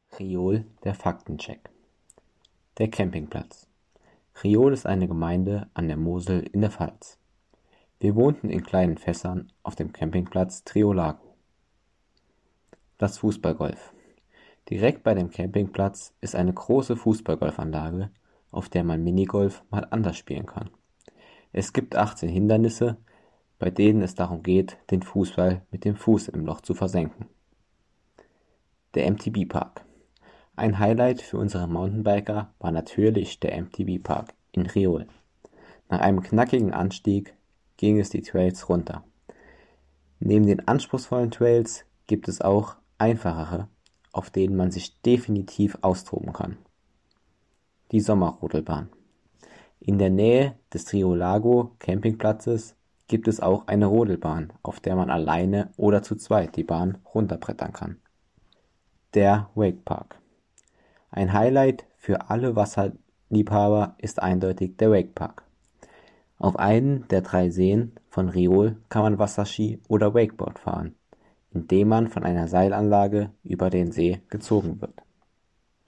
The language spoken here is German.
Riol, der Faktencheck. Der Campingplatz. Riol ist eine Gemeinde an der Mosel in der Pfalz. Wir wohnten in kleinen Fässern auf dem Campingplatz Triolago. Das Fußballgolf. Direkt bei dem Campingplatz ist eine große Fußballgolfanlage, auf der man Minigolf mal anders spielen kann. Es gibt 18 Hindernisse, bei denen es darum geht, den Fußball mit dem Fuß im Loch zu versenken. Der MTB-Park. Ein Highlight für unsere Mountainbiker war natürlich der MTB-Park in Riol. Nach einem knackigen Anstieg ging es die Trails runter. Neben den anspruchsvollen Trails gibt es auch einfachere, auf denen man sich definitiv austoben kann. Die Sommerrodelbahn. In der Nähe des Triolago Campingplatzes gibt es auch eine Rodelbahn, auf der man alleine oder zu zweit die Bahn runterbrettern kann. Der Wakepark. Ein Highlight für alle Wasserliebhaber ist eindeutig der Wakepark. Auf einen der 3 Seen von Riol kann man Wasserski oder Wakeboard fahren, indem man von einer Seilanlage über den See gezogen wird.